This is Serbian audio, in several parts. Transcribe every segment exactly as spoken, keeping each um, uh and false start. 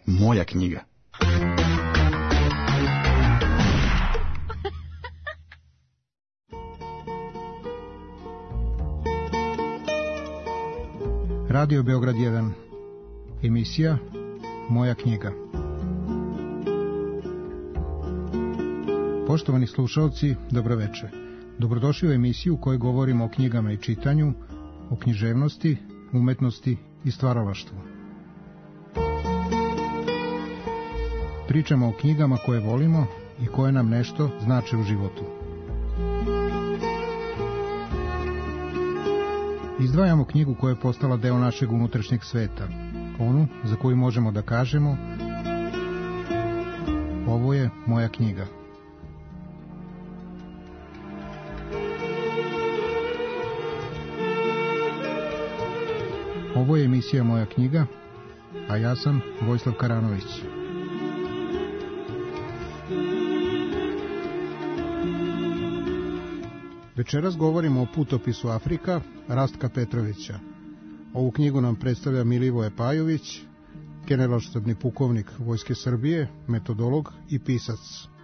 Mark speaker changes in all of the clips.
Speaker 1: moja knjiga.
Speaker 2: Radio Beograd jedan. Emisija Moja knjiga. Poštovani slušalci, dobroveče. Dobrodošli u emisiju u kojoj govorimo o knjigama i čitanju, o književnosti, umetnosti i stvaralaštvu. Pričamo o knjigama koje volimo i koje nam nešto znače u životu. Izdvajamo knjigu koja je postala deo našeg unutrašnjeg sveta, onu za koju možemo da kažemo: ovo je moja knjiga. Ovo je emisija Moja knjiga, a ja sam Vojislav Karanović. Večeras govorimo o putopisu Afrika Rastka Petrovića. Ovu knjigu nam predstavlja Milivoje Pajović, generalštabni pukovnik Vojske Srbije, metodolog i pisac.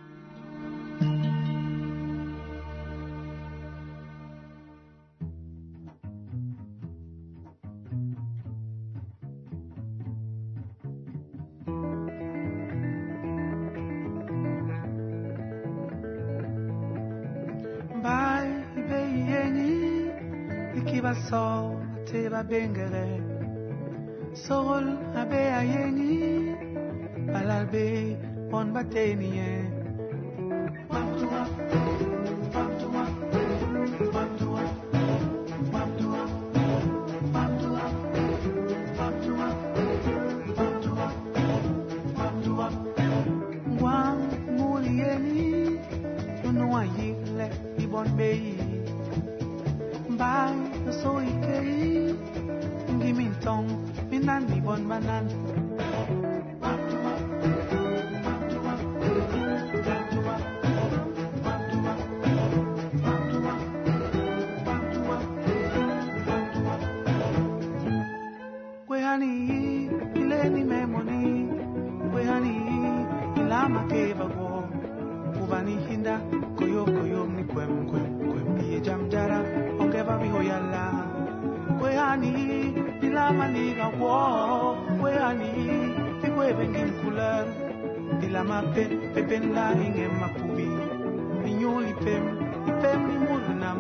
Speaker 3: Bengere Sorol abe ayeni Alalbe on bateniye Mamtua Mamtua Mamtua Mamtua Mamtua Mamtua Mamtua Mamtua Wang mulieni Unuayile ibon beyi Bye so ikei Gimintong minani bon banan Mamtua Mamtua Mamtua Mamtua Mamtua Mamtua Mamtua Kwehani ileni memoni Kwehani ilama kevago Uvani hinda koyo koyo ni kwem kwem kwem biye jamjara ongeva bihoyala Kwehani Dilama niga wo Kwehani Pikwe ngin kular Dilama pe Pepen la inge makubi Minyoli pem Pem ni murnam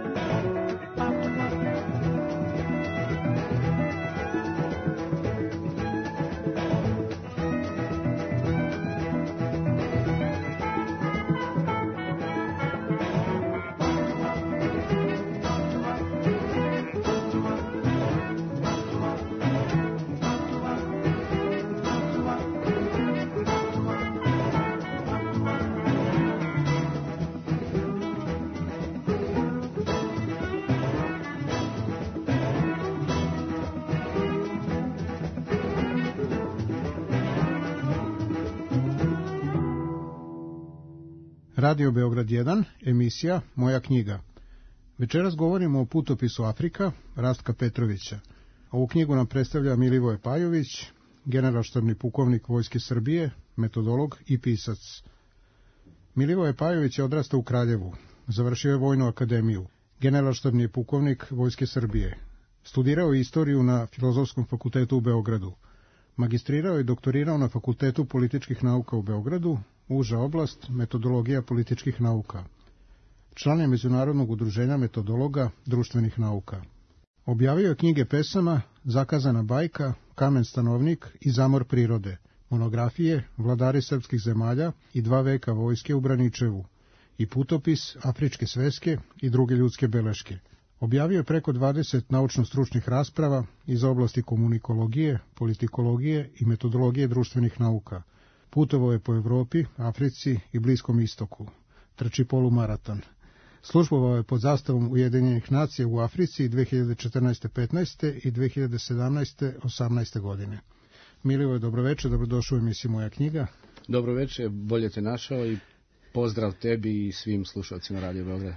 Speaker 2: Radio Beograd jedan, emisija Moja knjiga. Večeras govorimo o putopisu Afrika Rastka Petrovića. Ovu knjigu nam predstavlja Milivoje Pajović, generalštabni pukovnik Vojske Srbije, metodolog i pisac. Milivoje Pajović je odrastao u Kraljevu, završio je Vojnu akademiju, generalštabni je pukovnik Vojske Srbije. Studirao je istoriju na Filozofskom fakultetu u Beogradu. Magistrirao i doktorirao na Fakultetu političkih nauka u Beogradu, uža oblast metodologija političkih nauka. Član je Međunarodnog udruženja metodologa društvenih nauka. Objavio je knjige pesama Zakazana bajka, Kamen stanovnik i Zamor prirode, monografije Vladari srpskih zemalja i Dva veka vojske u Braničevu i putopis Afričke sveske i druge ljudske beleške. Objavio je preko dvadeset naučno-stručnih rasprava iz oblasti komunikologije, politikologije i metodologije društvenih nauka. Putovao je po Evropi, Africi i Bliskom istoku. Trči polumaraton. Službovao je pod zastavom Ujedinjenih nacija u Africi dve hiljade četrnaeste petnaeste i dve hiljade sedamnaeste osamnaeste godine. Milivoje, dobroveče, dobrodošao u emisiju Moja knjiga.
Speaker 4: Dobroveče, bolje te našao i pozdrav tebi i svim slušalcima Radio Beograda.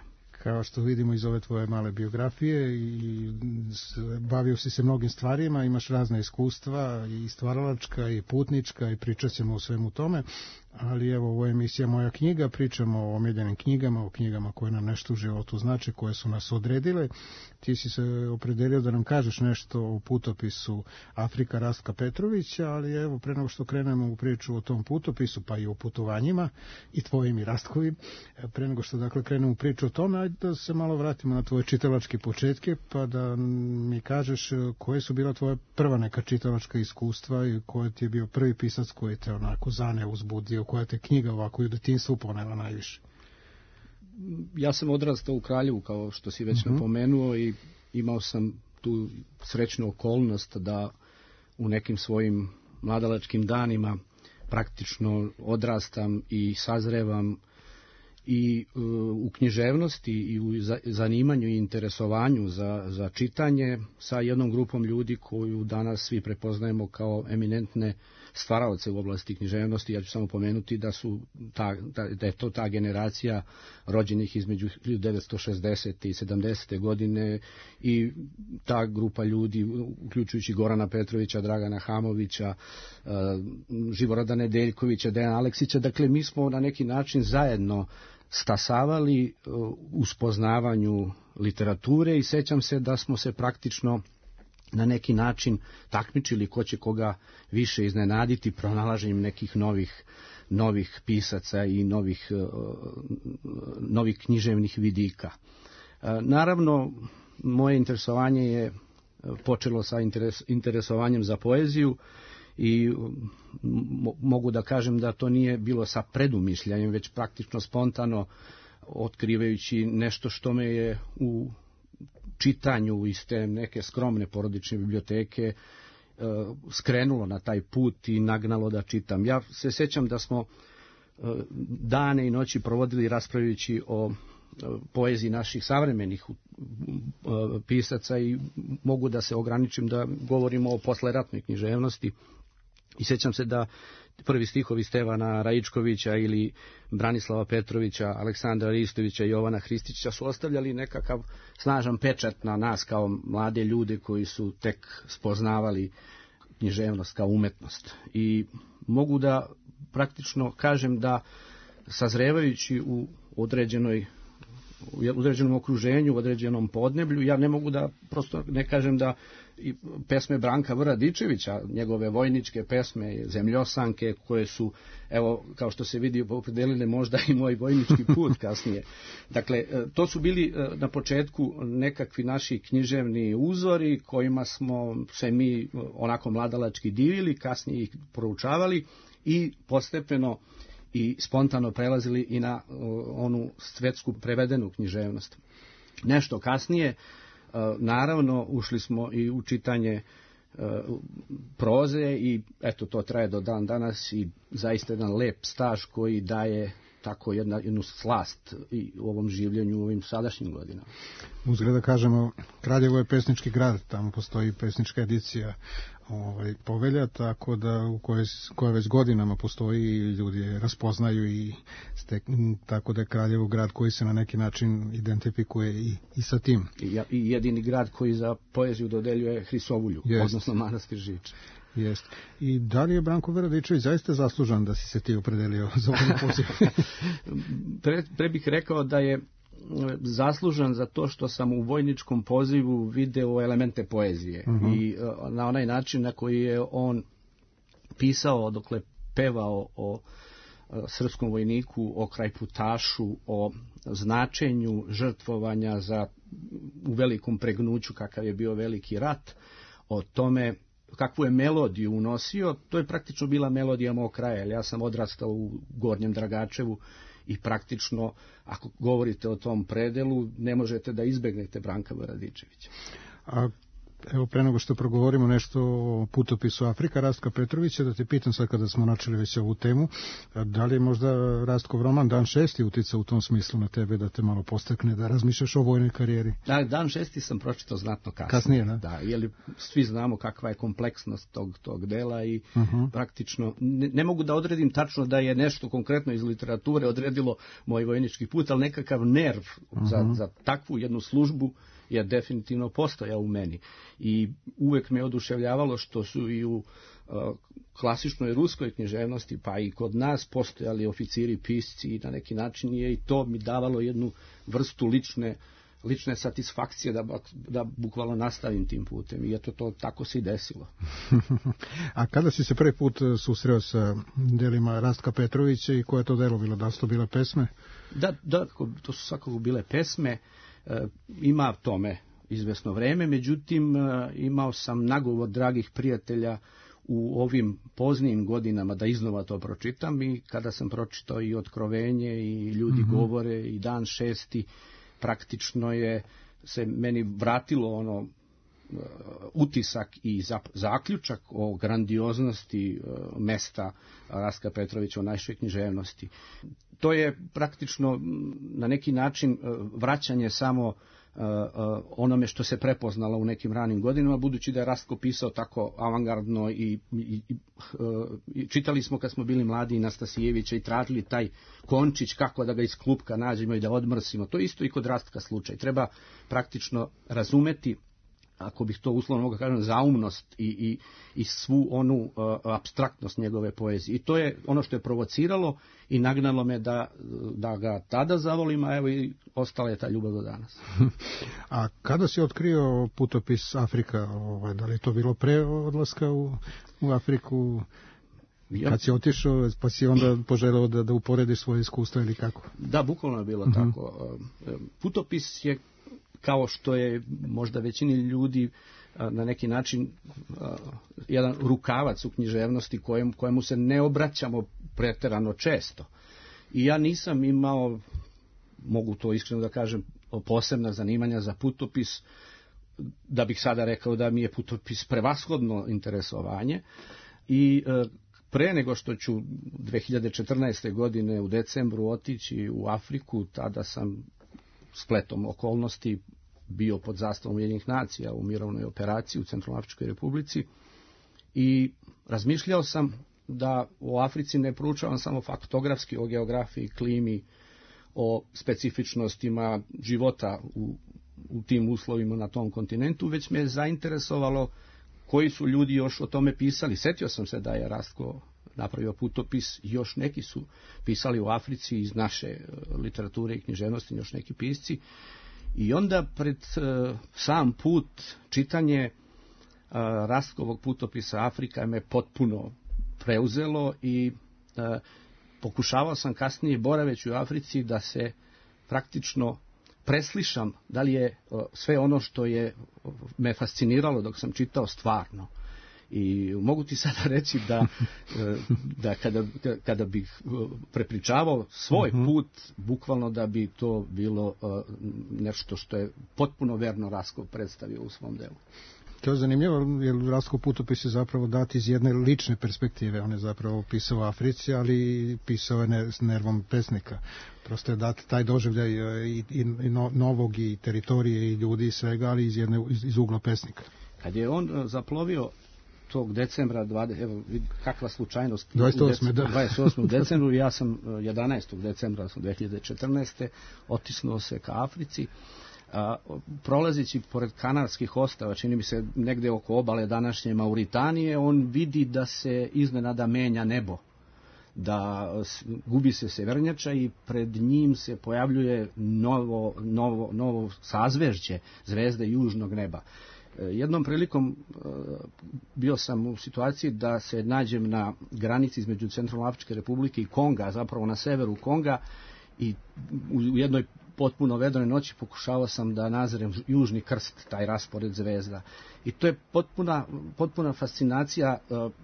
Speaker 2: kao što vidimo iz ove tvoje male biografije, i bavio si se mnogim stvarima, imaš razne iskustva i stvaralačka i putnička i pričat ćemo o svemu tome, ali evo, ovo je emisija Moja knjiga, pričamo o omiljenim knjigama, o knjigama koje nam nešto u životu znače, koje su nas odredile. Ti si se opredelio da nam kažeš nešto o putopisu Afrika Rastka Petrovića, ali evo, pre nego što krenemo u priču o tom putopisu, pa i o putovanjima i tvojim i Rastkovim, pre nego što dakle krenemo u priču o tome, ajde da se malo vratimo na tvoje čitalačke početke, pa da mi kažeš koje su bila tvoja prva neka čitalačka iskustva i ko ti je bio prvi pisac koji te onako zaneo, uzbudio, koja te knjiga ovako i u detinjstvu ponela najviše?
Speaker 1: Ja sam odrastao u Kraljevu, kao što si već uh-huh. napomenuo, i imao sam tu srećnu okolnost da u nekim svojim mladalačkim danima praktično odrastam i sazrevam i uh, u književnosti i u zanimanju i interesovanju za, za čitanje sa jednom grupom ljudi koju danas svi prepoznajemo kao eminentne stvaraoce u oblasti književnosti. Ja ću samo pomenuti da su ta, da je to ta generacija rođenih između hiljadu devetsto šezdesete i sedamdesete godine, i ta grupa ljudi, uključujući Gorana Petrovića, Dragana Hamovića, Živorada Nedeljkovića, Dejana Aleksića. Dakle, mi smo na neki način zajedno stasavali u spoznavanju literature i sećam se da smo se praktično na neki način takmičili ko će koga više iznenaditi pronalaženjem nekih novih, novih pisaca i novih, novih književnih vidika. Naravno, moje interesovanje je počelo sa interes, interesovanjem za poeziju i mogu da kažem da to nije bilo sa predumišljanjem, već praktično spontano, otkrivajući nešto što me je u čitanju iz te neke skromne porodične biblioteke skrenulo na taj put i nagnalo da čitam. Ja se sjećam da smo dane i noći provodili raspravljajući o poeziji naših savremenih pisaca i mogu da se ograničim da govorimo o posleratnoj književnosti. I sjećam se da prvi stihovi Stevana Raičkovića ili Branislava Petrovića, Aleksandra Ristovića i Jovana Hristića su ostavljali nekakav snažan pečat na nas kao mlade ljude koji su tek spoznavali književnost kao umetnost. I mogu da praktično kažem da sazrevajući u određenoj u određenom okruženju, u određenom podneblju, ja ne mogu da, prosto ne kažem da i pesme Branka V. Radičevića, njegove vojničke pesme, Zemljosanke, koje su, evo, kao što se vidi, opredelile možda i moj vojnički put kasnije. Dakle, to su bili na početku nekakvi naši književni uzori kojima smo se mi onako mladalački divili, kasnije ih proučavali i postepeno i spontano prelazili i na onu svetsku prevedenu književnost. Nešto kasnije, naravno, ušli smo i u čitanje proze i eto, to traje do dan danas i zaista jedan lep staž koji daje tako jedna, jednu slast i u ovom življenju, u ovim sadašnjim godinama.
Speaker 2: Uzgled da kažemo, Kraljevo je pesnički grad, tamo postoji pesnička edicija ovaj, Povelja, tako da u kojoj, koja već godinama postoji i ljudi je raspoznaju i stek, tako da je Kraljevo grad koji se na neki način identifikuje i, i sa tim.
Speaker 1: I, I jedini grad koji za poeziju dodeljuje Hrisovulju, Jest. odnosno manastir Žiče.
Speaker 2: Jest. I da li je Branko V. Radičević zaista zaslužan da si se ti opredelio za ovaj poziv?
Speaker 1: pre, pre bih rekao da je zaslužan za to što sam u vojničkom pozivu video elemente poezije. Uh-huh. I na onaj način na koji je on pisao, dokle pevao o srpskom vojniku, o krajputašu, o značenju žrtvovanja za, u velikom pregnuću kakav je bio veliki rat, o tome kakvu je melodiju unosio, to je praktično bila melodija mog kraja, jer ja sam odrastao u Gornjem Dragačevu i praktično, ako govorite o tom predelu, ne možete da izbegnete Branka V. Radičevića.
Speaker 2: A Evo, pre nego što progovorimo nešto o putopisu Afrika Rastka Petrovića, da te pitam sad kada smo načeli već ovu temu, da li je možda Rastkov roman Dan šesti uticao u tom smislu na tebe da te malo postakne, da razmišljaš o vojnoj karijeri?
Speaker 1: Da, Dan šesti sam pročitao znatno kasnije.
Speaker 2: Kasnije, da?
Speaker 1: Da, jer svi znamo kakva je kompleksnost tog, tog dela i uh-huh. praktično ne, ne mogu da odredim tačno da je nešto konkretno iz literature odredilo moj vojnički put, ali nekakav nerv uh-huh. za, za takvu jednu službu je definitivno postojao u meni. I uvek me oduševljavalo što su i u uh, klasičnoj ruskoj književnosti, pa i kod nas postojali oficiri, pisci i na neki način je i to mi davalo jednu vrstu lične, lične satisfakcije da, da bukvalno nastavim tim putem. I eto, to tako se i desilo.
Speaker 2: A kada si se prvi put susreo sa delima Rastka Petrovića i koje je to delo bilo? Da su to bile pesme?
Speaker 1: Da, da, to su svakako bile pesme. E, ima tome izvesno vreme, međutim e, imao sam nagovor dragih prijatelja u ovim poznijim godinama da iznova to pročitam i kada sam pročitao i Otkrovenje i Ljudi mm-hmm. govore i Dan šesti, praktično je se meni vratilo ono uh, utisak i zap, zaključak o grandioznosti uh, mesta Rastka Petrovića u našoj književnosti. To je praktično na neki način uh, vraćanje samo uh, uh, onome što se prepoznalo u nekim ranim godinama, budući da je Rastko pisao tako avangardno i, i, i, uh, i čitali smo kad smo bili mladi i Nastasijevića i tražili taj končić kako da ga iz klupka nađemo i da odmrsimo. To je isto i kod Rastka slučaj. Treba praktično razumeti, ako bih to uslovno mogu kažem, zaumnost i, i, i svu onu uh, apstraktnost njegove poezije. I to je ono što je provociralo i nagnalo me da, da ga tada zavolim, a evo i ostala je ta ljubav do danas.
Speaker 2: A kada si otkrio putopis Afrika, ovaj, da li je to bilo pre odlaska u, u Afriku? Kad si otišao, pa si onda poželeo da, da uporediš svoje iskustvo ili kako?
Speaker 1: Da, bukvalno je bilo uh-huh. tako. Putopis je, kao što je možda većini ljudi na neki način jedan rukavac u književnosti kojem, kojemu se ne obraćamo preterano često. I ja nisam imao, mogu to iskreno da kažem, posebna zanimanja za putopis, da bih sada rekao da mi je putopis prevashodno interesovanje. I pre nego što ću dve hiljade četrnaeste. godine u decembru otići u Afriku, tada sam spletom okolnosti bio pod zastavom Ujedinjenih nacija u mirovnoj operaciji u Centralnoafričkoj Republici i razmišljao sam da u Africi ne proučavam samo faktografski o geografiji, klimi, o specifičnostima života u, u tim uslovima na tom kontinentu, već me je zainteresovalo koji su ljudi još o tome pisali. Setio sam se da je Rastko napravio putopis, još neki su pisali u Africi iz naše literature i književnosti, još neki pisci. I onda pred uh, sam put čitanje uh, Rastkovog putopisa Afrika me potpuno preuzelo i uh, pokušavao sam kasnije boraveći u Africi da se praktično preslišam da li je uh, sve ono što je me fasciniralo dok sam čitao stvarno. I mogu ti sada reći da, da kada, kada bih prepričavao svoj put, bukvalno da bi to bilo nešto što je potpuno verno Rastkov predstavio u svom delu.
Speaker 2: To je zanimljivo, jer Rastkov putopis je zapravo dat iz jedne lične perspektive. On je zapravo pisao u Africi, ali pisao je ne, s nervom pesnika. Prosto je dat taj doživljaj i, i, i no, novog i teritorije i ljudi i svega, ali iz, jedne, iz, iz ugla pesnika.
Speaker 1: Kad je on zaplovio tog decembra, dvadeset, evo kakva slučajnost,
Speaker 2: dvadeset osmog Da.
Speaker 1: dvadeset osmog decembra, ja sam jedanaestog decembra dve hiljade četrnaeste. otisnuo se ka Africi, a, prolazeći pored Kanarskih ostrva, čini mi se negde oko obale današnje Mauritanije, on vidi da se iznenada menja nebo, da gubi se severnjača i pred njim se pojavljuje novo, novo, novo sazvežđe zvezde južnog neba. Jednom prilikom bio sam u situaciji da se nađem na granici između Centralnoafričke Republike i Konga, zapravo na severu Konga, i u jednoj potpuno vedroj noći pokušavao sam da nazrem južni krst, taj raspored zvezda. I to je potpuna, potpuna fascinacija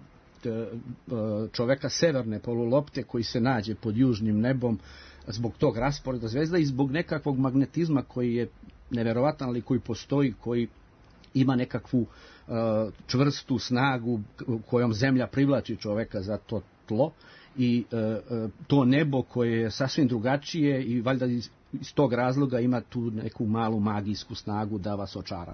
Speaker 1: čoveka severne polulopte koji se nađe pod južnim nebom zbog tog rasporeda zvezda i zbog nekakvog magnetizma koji je neverovatan, ali koji postoji, koji ima nekakvu uh, čvrstu snagu kojom zemlja privlači čoveka za to tlo i uh, uh, to nebo koje je sasvim drugačije i valjda iz, iz tog razloga ima tu neku malu magijsku snagu da vas očarava.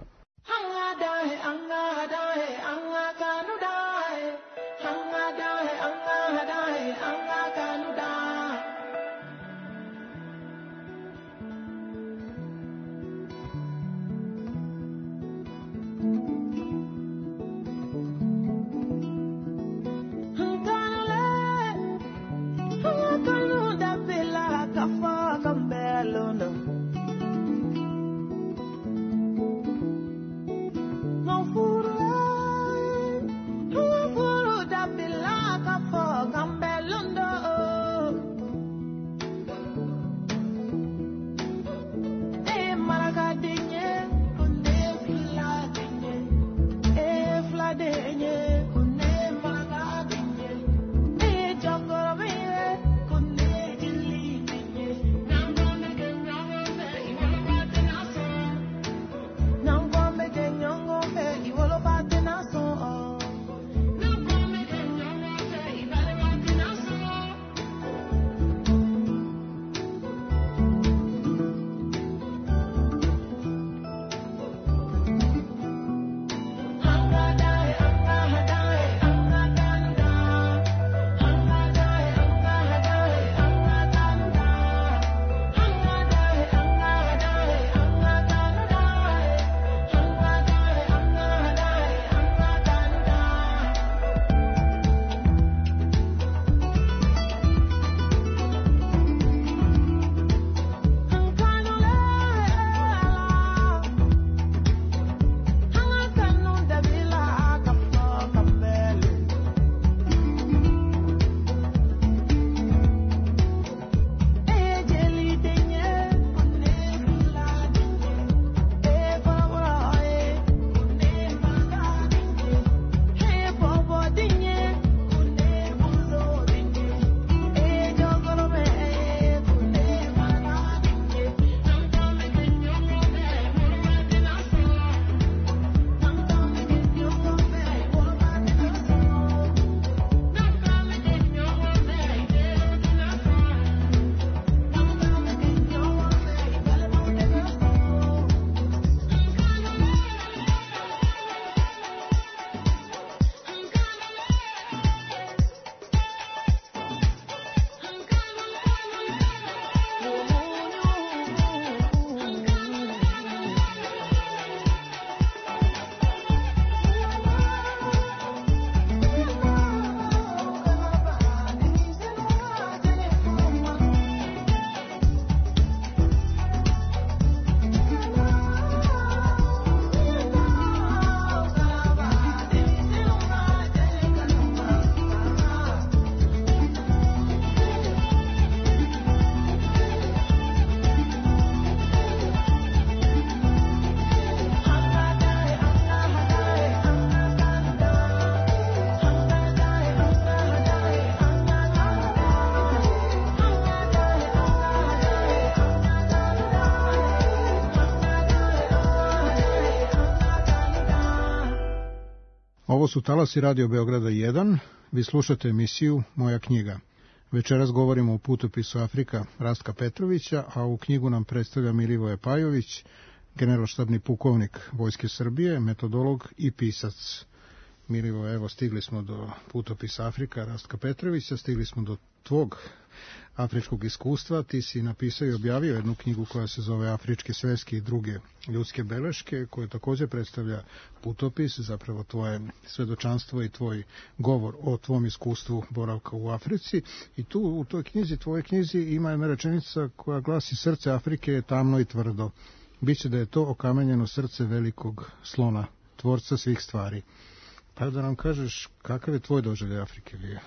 Speaker 2: Ovo su talasi Radio Beograda jedan, vi slušate emisiju Moja knjiga. Večeras govorimo o putopisu Afrika Rastka Petrovića, a u knjigu nam predstavlja Milivoje Pajović, generalštabni pukovnik Vojske Srbije, metodolog i pisac. Milivoje, evo stigli smo do putopisa Afrika Rastka Petrovića, stigli smo do tvog afričkog iskustva. Ti si napisao i objavio jednu knjigu koja se zove Afričke sveske i druge ljudske beleške, koja također predstavlja putopis, zapravo tvoje svedočanstvo i tvoj govor o tvom iskustvu boravka u Africi. I tu u toj knjizi, tvojoj knjizi, ima jedna rečenica koja glasi: srce Afrike je tamno i tvrdo. Biće da je to okamenjeno srce velikog slona, tvorca svih stvari. Pa da nam kažeš kakav je tvoj doživljaj Afrike bio?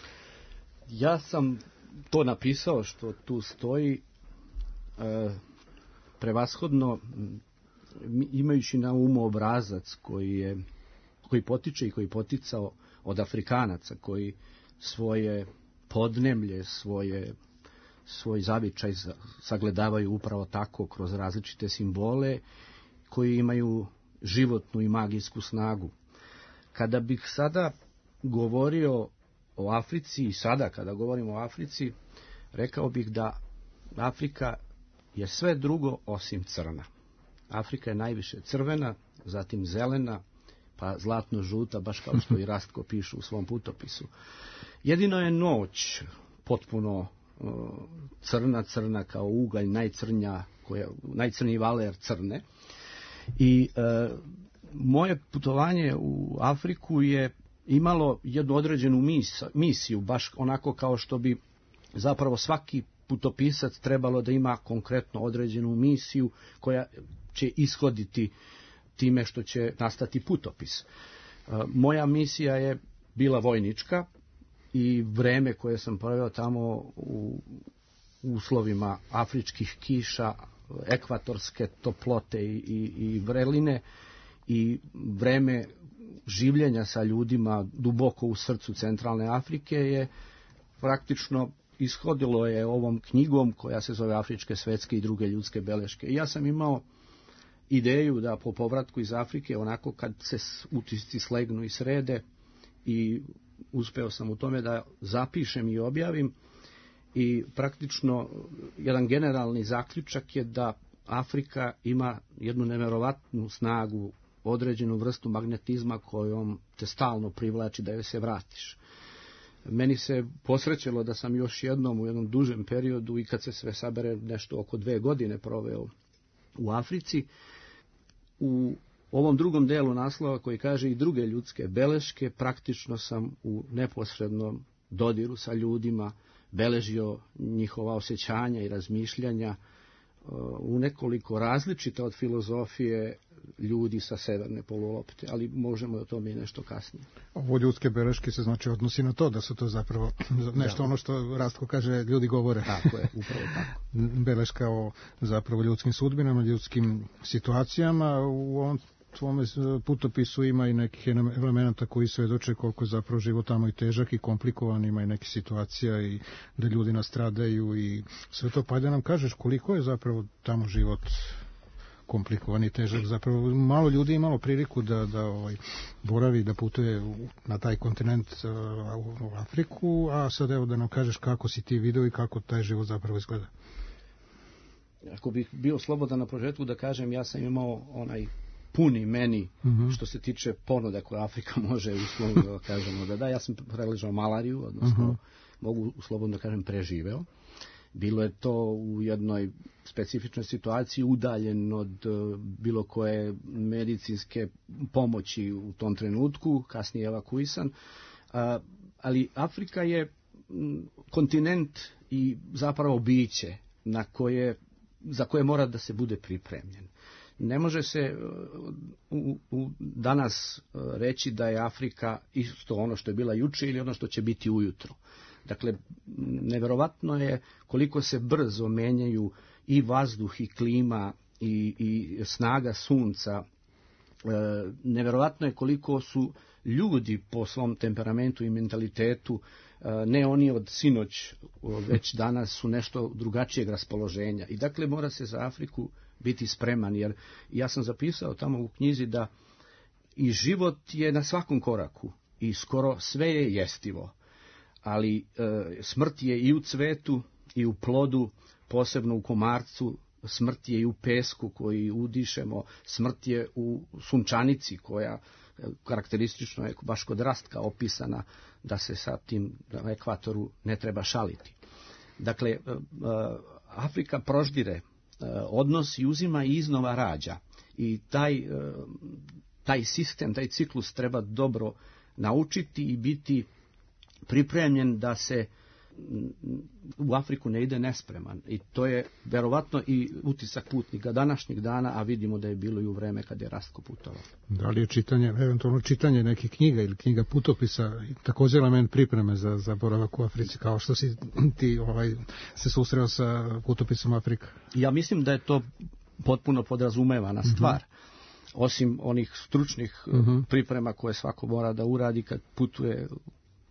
Speaker 1: Ja sam to napisao što tu stoji e, prevashodno imajući na umu obrazac koji je koji potiče i koji poticao od Afrikanaca, koji svoje podneblje, svoje svoj zavičaj sagledavaju upravo tako kroz različite simbole, koji imaju životnu i magijsku snagu. Kada bih sada govorio o Africi i sada kada govorimo o Africi, rekao bih da Afrika je sve drugo osim crna. Afrika je najviše crvena, zatim zelena, pa zlatno-žuta, baš kao što i Rastko piše u svom putopisu. Jedino je noć potpuno uh, crna, crna kao ugalj, najcrnja, koja, najcrniji valer crne. I uh, moje putovanje u Afriku je imalo jednu određenu mis, misiju, baš onako kao što bi zapravo svaki putopisac trebalo da ima konkretno određenu misiju koja će ishoditi time što će nastati putopis. Moja misija je bila vojnička i vreme koje sam proveo tamo u uslovima afričkih kiša, ekvatorske toplote i, i, i vreline i vreme življenja sa ljudima duboko u srcu centralne Afrike je praktično ishodilo je ovom knjigom koja se zove Afričke svetske i druge ljudske beleške. I ja sam imao ideju da po povratku iz Afrike, onako kad se utisci slegnu i srede, i uspeo sam u tome da zapišem i objavim, i praktično jedan generalni zaključak je da Afrika ima jednu neverovatnu snagu, određenu vrstu magnetizma kojom te stalno privlači da joj se vratiš. Meni se posrećilo da sam još jednom u jednom dužem periodu, i kad se sve sabere, nešto oko dve godine proveo u Africi. U ovom drugom delu naslova koji kaže i druge ljudske beleške, praktično sam u neposrednom dodiru sa ljudima beležio njihova osjećanja i razmišljanja u nekoliko različita od filozofije ljudi sa severne polulopte, ali možemo o tome i nešto kasnije.
Speaker 2: Ovo ljudske beleške se znači odnosi na to da su to zapravo nešto da. Ono što Rastko kaže, ljudi govore.
Speaker 1: Tako je, upravo tako.
Speaker 2: Beleška o zapravo ljudskim sudbinama, ljudskim situacijama. U ovom tvome putopisu ima i nekih elemenata koji svedoče koliko je zapravo život tamo i težak i komplikovan, ima i nekih situacija i da ljudi nastradaju i sve to. Pa da nam kažeš koliko je zapravo tamo život komplikovan i težak. Zapravo malo ljudi imalo priliku da, da ovaj, boravi, da putuje na taj kontinent, uh, u Afriku, a sad evo da nam kažeš kako si ti video i kako taj život zapravo izgleda.
Speaker 1: Ako bih bio slobodan na početku da kažem, ja sam imao onaj puni meni, uh-huh. što se tiče ponuda koje Afrika može uslovno da kažemo da da. Ja sam preležao malariju, odnosno uh-huh. mogu slobodno da kažem preživeo. Bilo je to u jednoj specifičnoj situaciji, udaljen od uh, bilo koje medicinske pomoći u tom trenutku, kasnije evakuisan. Uh, ali Afrika je m, kontinent i zapravo biće na koje, za koje mora da se bude pripremljen. Ne može se uh, u, danas uh, reći da je Afrika isto ono što je bila juče ili ono što će biti ujutro. Dakle, neverovatno je koliko se brzo menjaju i vazduh i klima i, i snaga sunca. E, neverovatno je koliko su ljudi po svom temperamentu i mentalitetu, e, ne oni od sinoć, već danas su nešto drugačijeg raspoloženja. I dakle, mora se za Afriku biti spreman, jer ja sam zapisao tamo u knjizi da i život je na svakom koraku i skoro sve je jestivo. Ali e, smrt je i u cvetu i u plodu, posebno u komarcu, smrt je i u pesku koji udišemo, smrt je u sunčanici koja e, karakteristično je baš kod Rastka opisana da se sa tim na ekvatoru ne treba šaliti. Dakle, e, e, Afrika proždire e, odnos i uzima i iznova rađa. I taj, e, taj sistem, taj ciklus treba dobro naučiti i biti pripremljen da se u Afriku ne ide nespreman. I to je verovatno i utisak putnika današnjeg dana, a vidimo da je bilo i u vreme kad je Rastko putovao. Da
Speaker 2: li je čitanje, eventualno čitanje nekih knjiga ili knjiga putopisa također element pripreme za, za boravak u Africi, kao što si ti ovaj, se susreo sa putopisom Afrika?
Speaker 1: Ja mislim da je to potpuno podrazumevana stvar. Uh-huh. Osim onih stručnih uh-huh. priprema koje svako mora da uradi kad putuje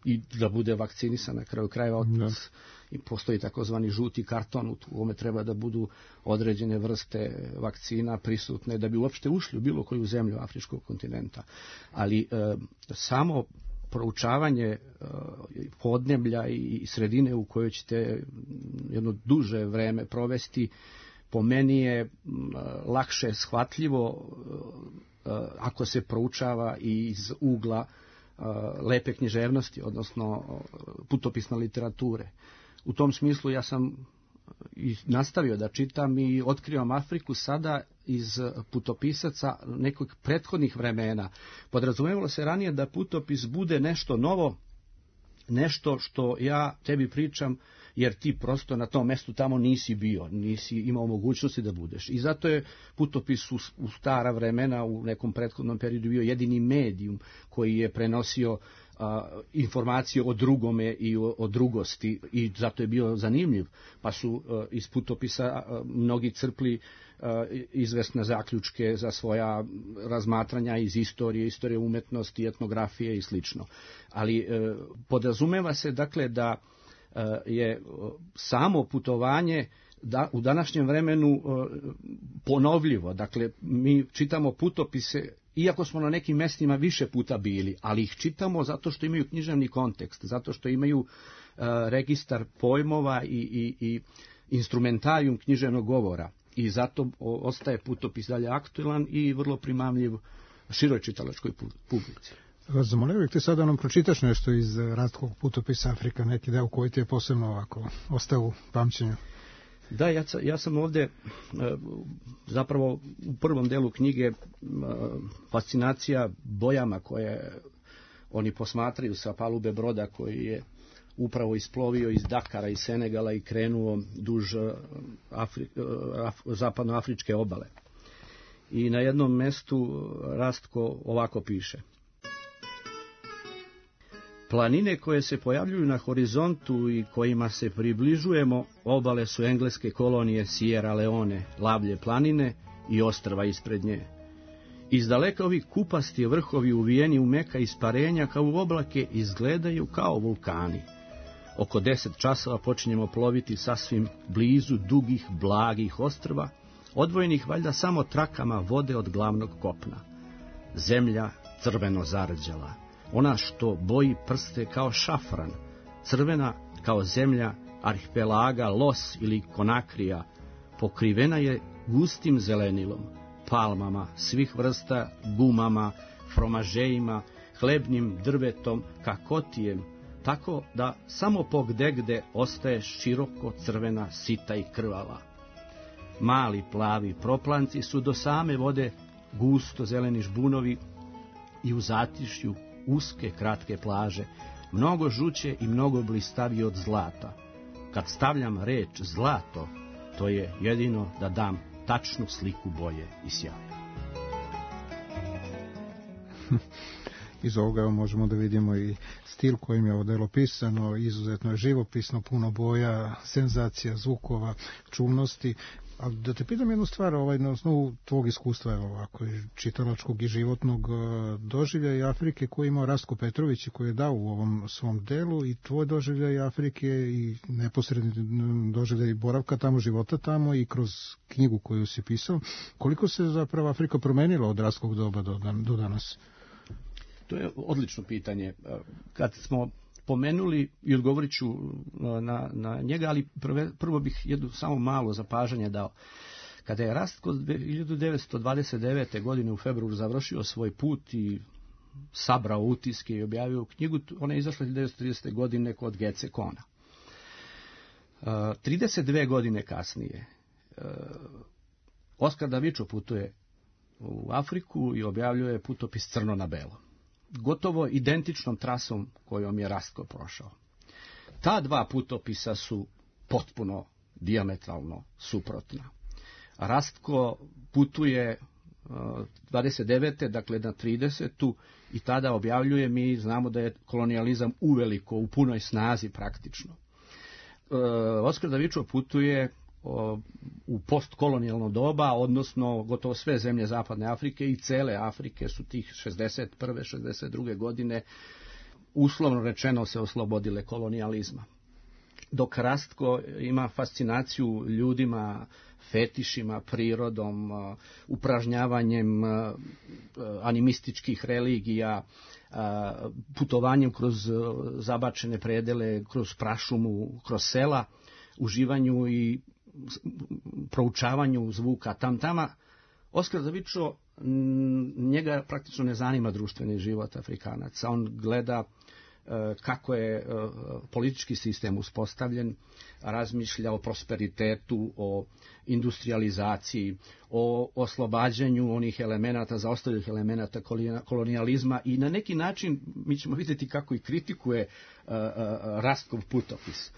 Speaker 1: i da bude vakcinisan na kraju krajeva. I postoji takozvani žuti karton u kome treba da budu određene vrste vakcina prisutne da bi uopšte ušli u bilo koju zemlju afričkog kontinenta. Ali e, samo proučavanje e, podneblja i sredine u kojoj ćete jedno duže vreme provesti, po meni je e, lakše shvatljivo e, ako se proučava i iz ugla e, lepe književnosti, odnosno putopisne literature. U tom smislu ja sam i nastavio da čitam i otkrivam Afriku sada iz putopisaca nekog prethodnih vremena. Podrazumevalo se ranije da putopis bude nešto novo, nešto što ja tebi pričam, jer ti prosto na tom mestu tamo nisi bio, nisi imao mogućnosti da budeš. I zato je putopis u, u stara vremena, u nekom prethodnom periodu bio jedini medijum koji je prenosio a, informacije o drugome i o, o drugosti, i zato je bio zanimljiv. Pa su a, iz putopisa a, mnogi crpli a, izvesne zaključke za svoja razmatranja iz istorije, istorije umetnosti, etnografije i slično. Ali a, podrazumeva se dakle da je samo putovanje da u današnjem vremenu ponovljivo. Dakle, mi čitamo putopise, iako smo na nekim mjestima više puta bili, ali ih čitamo zato što imaju književni kontekst, zato što imaju registar pojmova i, i, i instrumentarijum književnog govora. I zato ostaje putopis dalje aktualan i vrlo primamljiv široj čitalačkoj publici.
Speaker 2: Zamolio bih te sada nam pročitaš nešto iz Rastkog putopisa Afrika, neki deo koji ti je posebno ovako ostao u pamćenju.
Speaker 1: Da, ja, ja sam ovdje zapravo u prvom delu knjige fascinacija bojama koje oni posmatraju sa palube broda koji je upravo isplovio iz Dakara i Senegala i krenuo duž Afri, Af, zapadnoafričke obale. I na jednom mestu Rastko ovako piše: planine koje se pojavljuju na horizontu i kojima se približujemo obale su engleske kolonije Sierra Leone, Lavlje planine i ostrva ispred nje. Izdaleka ovi kupasti vrhovi uvijeni u meka isparenja kao u oblake izgledaju kao vulkani. Oko deset časova počinjemo ploviti sasvim blizu dugih, blagih ostrva, odvojenih valjda samo trakama vode od glavnog kopna. Zemlja crveno zarđala, ona što boji prste kao šafran, crvena kao zemlja arhipelaga Los ili Konakrija, pokrivena je gustim zelenilom, palmama svih vrsta, gumama, fromažejima, hlebnim drvetom, kakotijem, tako da samo pogdegde ostaje široko crvena, sita i krvava. Mali plavi proplanci su do same vode gusto zeleni žbunovi i u zatišju uske kratke plaže, mnogo žuće i mnogo blistavije od zlata. Kad stavljam reč zlato, to je jedino da dam tačnu sliku boje i sjaja.
Speaker 2: Iz ovoga možemo da vidimo i stil kojim je ovo delo pisano, izuzetno je živopisno, puno boja, senzacija, zvukova, čulnosti. A da te pitam jednu stvar, ovaj, na osnovu tvog iskustva, evo ovako, čitalačkog i životnog doživljaja Afrike koji je imao Rastko Petrović i koji je dao u ovom svom delu, i tvoj doživljaj Afrike i neposredni doživljaj boravka tamo, života tamo i kroz knjigu koju si pisao, koliko se zapravo Afrika promenila od Rastkog doba do, do danas?
Speaker 1: To je odlično pitanje. Kad smo pomenuli, i odgovorit ću na, na njega, ali prve, prvo bih jedno samo malo zapažanje dao. Kada je Rastko hiljadu devetsto dvadeset devete. godine u februaru završio svoj put i sabrao utiske i objavio knjigu, ona je izašla hiljadu devetsto tridesete. godine kod Gece Kona. trideset dve godine kasnije Oskar Davičo putuje u Afriku i objavljuje putopis Crno na belo, gotovo identičnom trasom kojom je Rastko prošao. Ta dva putopisa su potpuno dijametralno suprotna. Rastko putuje dvadeset devete. dakle na tridesetu. i tada objavljuje, mi znamo da je kolonijalizam uveliko, u punoj snazi praktično. Oskar Davičo putuje u postkolonijalno doba, odnosno gotovo sve zemlje zapadne Afrike i cele Afrike su tih šezdeset prve. šezdeset druge. godine uslovno rečeno se oslobodile kolonijalizma. Dok Rastko ima fascinaciju ljudima, fetišima, prirodom, upražnjavanjem animističkih religija, putovanjem kroz zabačene predele, kroz prašumu, kroz sela, uživanju i proučavanju zvuka tam-tama, Oskar Davičo, njega praktično ne zanima društveni život Afrikanaca. On gleda kako je politički sistem uspostavljen, razmišlja o prosperitetu, o industrializaciji, o oslobađanju onih elemenata, zaostalih elemenata kolonijalizma i na neki način mi ćemo vidjeti kako i kritikuje Rastkov putopis.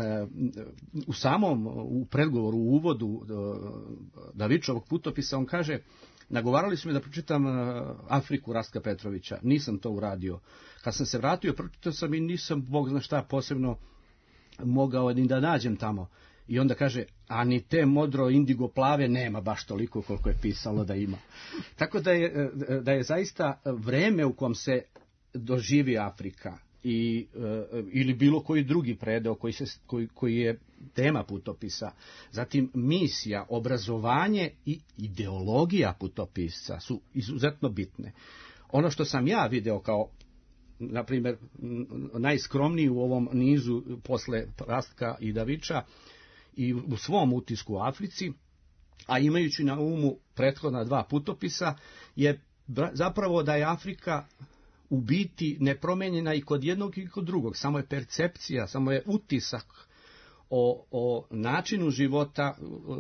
Speaker 1: U samom, u predgovoru, u uvodu Davičovog putopisa on kaže: nagovarali su me da pročitam Afriku Rastka Petrovića. Nisam to uradio. Kad sam se vratio, pročitao sam i nisam, Bog zna šta, posebno mogao ni da nađem tamo. I onda kaže, a ni te modro indigo plave nema baš toliko koliko je pisalo da ima. Tako da je, da je zaista vreme u kom se doživi Afrika i, ili bilo koji drugi predeo koji, se, koji, koji je tema putopisa, zatim misija, obrazovanje i ideologija putopisca su izuzetno bitne. Ono što sam ja video kao, na primjer, najskromniji u ovom nizu posle Rastka i Daviča i u svom utisku u Africi, a imajući na umu prethodna dva putopisa, je zapravo da je Afrika u biti nepromenjena i kod jednog i kod drugog. Samo je percepcija, samo je utisak o, o načinu života,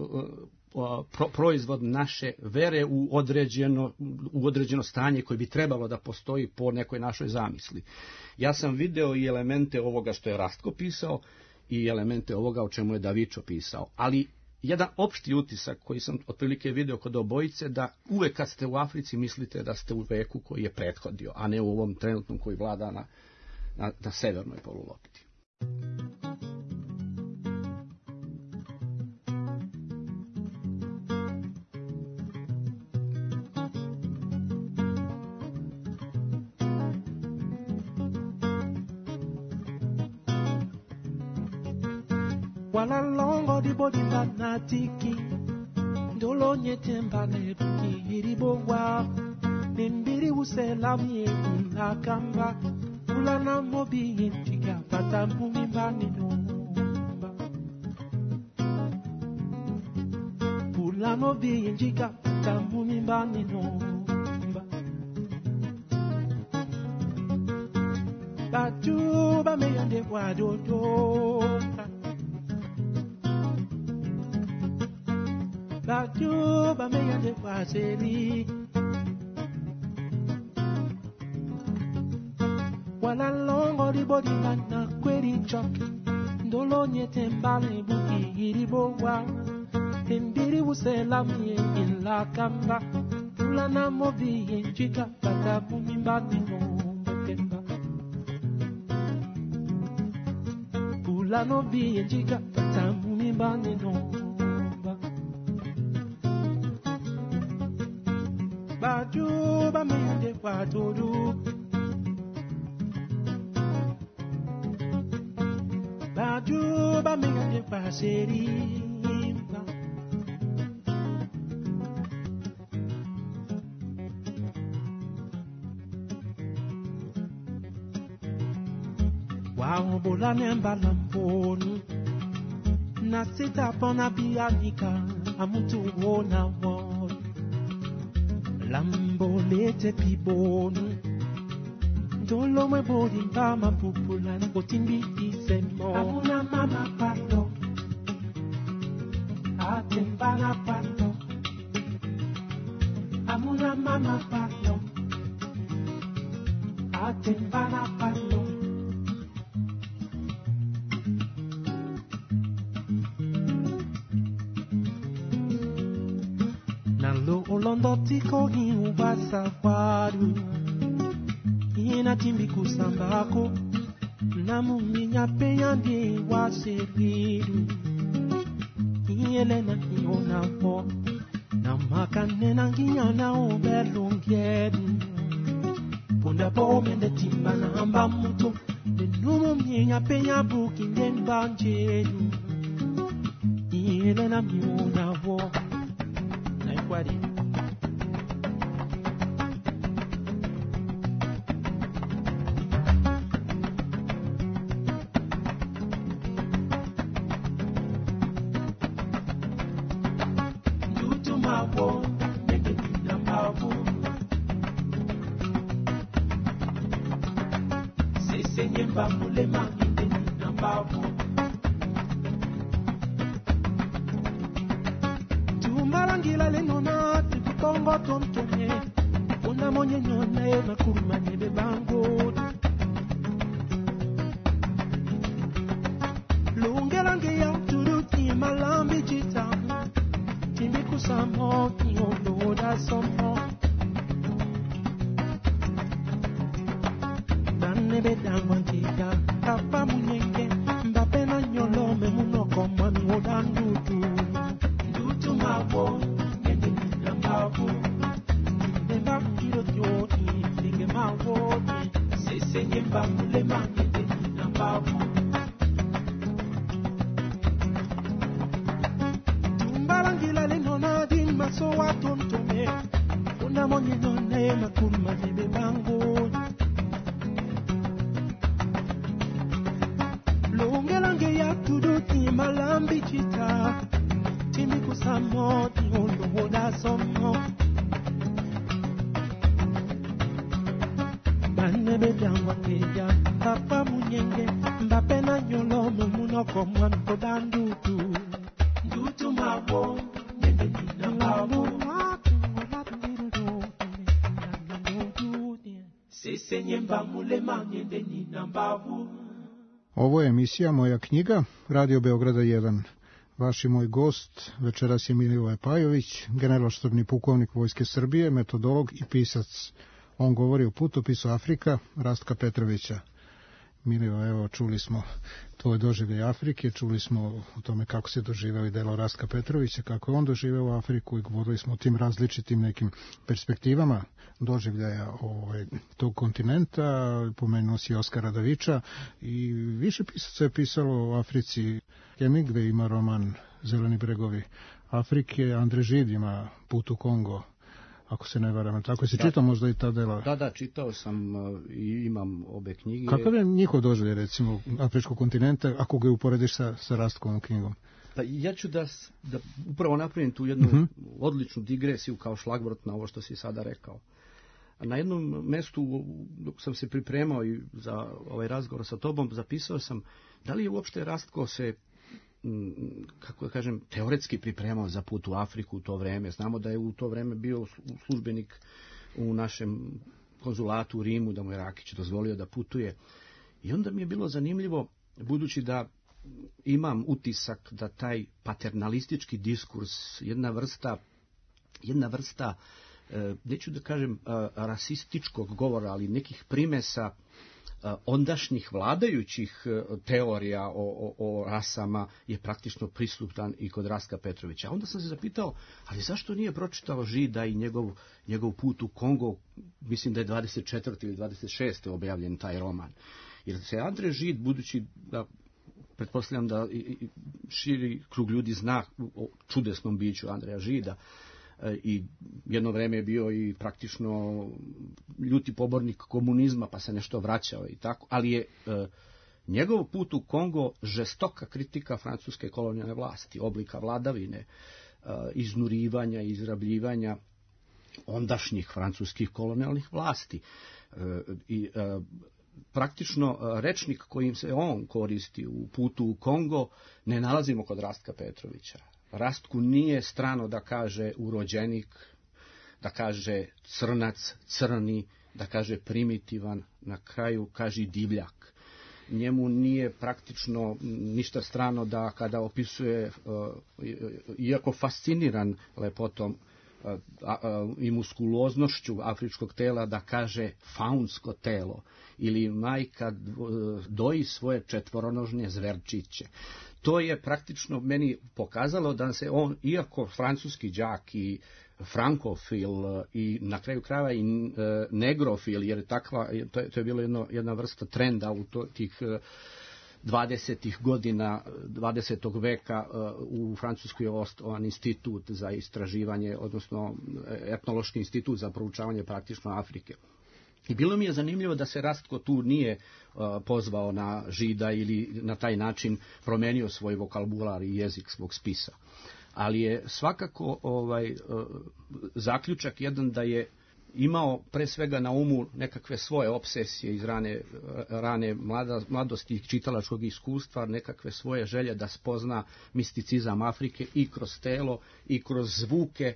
Speaker 1: o, pro, proizvod naše vere u određeno, u određeno stanje koje bi trebalo da postoji po nekoj našoj zamisli. Ja sam video i elemente ovoga što je Rastko pisao i elemente ovoga o čemu je Davičo pisao, ali jedan opšti utisak koji sam otprilike video kod obojice, da uvek kad ste u Africi mislite da ste u veku koji je prethodio, a ne u ovom trenutnom koji vlada na, na, na severnoj polulopti.
Speaker 3: Wala longo di bodi na tiki ndolo nyete mbale buki hiribo wa nimbiri usela mie na kamba ula na mobi yintiga pata mbumi mbani nomba ula mobi yintiga pata mbumi mbani nomba batu ba me yande kwa dodo batu ba me yande kwa seri wala longo di bodi na kweri choki ndolo nyete mbale buki hiribo wa tembiri usela mie ila kamba ula na mobi yenjika pata bumi mbani nomba kemba ula no bi yenjika pata bumi mbani nomba batu ba me yande kwa dodo batu ba me yande kwa seri wa bola nemba lamponu na sita pona bianika amutu wona wo lambolete pibonu dolo me bodi mama pupula ngotimbi isemo amuna mama pado atembana pado amuna mama pado atembana pado nalo olondo tiko ni ubasa kwaru ina timbi kusambako namu minya peyandi wasiriru ielena niona po na makane na nginya na ubelungyedu Funda bome de timba na amba muto. De numo mienya penya buki nden banjedu. Ile na miuna wo. Na ikwadi.
Speaker 2: Ovo je emisija Moja knjiga, Radio Beograda jedan. Vaš i moj gost večeras je Milivoje Pajović, generalštabni pukovnik Vojske Srbije, metodolog i pisac. On govori o putopisu Afrika Rastka Petrovića. Milivo, evo, čuli smo tvoj doživljaj Afrike, čuli smo o tome kako se doživeo i delo Rastka Petrovića, kako je on doživeo Afriku i govorili smo o tim različitim nekim perspektivama doživljaja ovaj, tog kontinenta. Pomenuo si Oskara Daviča i više pisaca je pisalo o Africi. Hemingway ima roman Zeleni bregovi Afrike, Andre Žid ima Put u Kongo, ako se ne varam. Tako si čitao možda i ta dela?
Speaker 1: Da, da, čitao sam i imam obe knjige.
Speaker 2: Kakav je njihov doživljaj, recimo, afričkog kontinenta, ako ga uporediš sa, sa Rastkovom knjigom?
Speaker 1: Pa ja ću da, da upravo napravim tu jednu uh-huh. odličnu digresiju kao šlagvort na ovo što si sada rekao. Na jednom mestu, dok sam se pripremao i za ovaj razgovor sa tobom, zapisao sam da li je uopšte Rastko se, kako da kažem, teoretski pripremao za put u Afriku u to vreme. Znamo da je u to vreme bio službenik u našem konzulatu u Rimu, da mu je Rakić dozvolio da putuje. I onda mi je bilo zanimljivo, budući da imam utisak da taj paternalistički diskurs, jedna vrsta, jedna vrsta, neću da kažem rasističkog govora, ali nekih primesa ondašnjih vladajućih teorija o, o, o rasama je praktično prisutan i kod Rastka Petrovića. Onda sam se zapitao, ali zašto nije pročitao Žida i njegov, njegov put u Kongo, mislim da je dvadeset četvrte ili dvadeset šeste objavljen taj roman. Jer se Andre Žid, budući da pretpostavljam da i širi krug ljudi zna o čudesnom biću Andreja Žida, i jedno vreme je bio i praktično ljuti pobornik komunizma, pa se nešto vraćao i tako, ali je e, njegov put u Kongo žestoka kritika francuske kolonijalne vlasti, oblika vladavine, e, iznurivanja, izrabljivanja ondašnjih francuskih kolonijalnih vlasti. E, i e, praktično rečnik kojim se on koristi u putu u Kongo ne nalazimo kod Rastka Petrovića. Rastku nije strano da kaže urođenik, da kaže crnac, crni, da kaže primitivan, na kraju kaže divljak. Njemu nije praktično ništa strano da kada opisuje, iako fasciniran lepotom i muskuloznošću afričkog tela, da kaže faunsko telo ili majka doji svoje četvoronožne zverčiće. To je praktično meni pokazalo da se on, iako francuski đak i frankofil i na kraju krajeva i negrofil, jer takva, to je, to je bilo jedno, jedna vrsta trenda u to, tih dvadesetih godina dvadesetog veka. U Francuskoj je osnovan institut za istraživanje, odnosno etnološki institut za proučavanje praktično Afrike. I bilo mi je zanimljivo da se Rastko tu nije uh, pozvao na Žida ili na taj način promenio svoj vokabular i jezik svog spisa. Ali je svakako ovaj, uh, zaključak jedan da je imao pre svega na umu nekakve svoje obsesije iz rane, rane mlada, mladosti i čitalačkog iskustva, nekakve svoje želje da spozna misticizam Afrike i kroz telo i kroz zvuke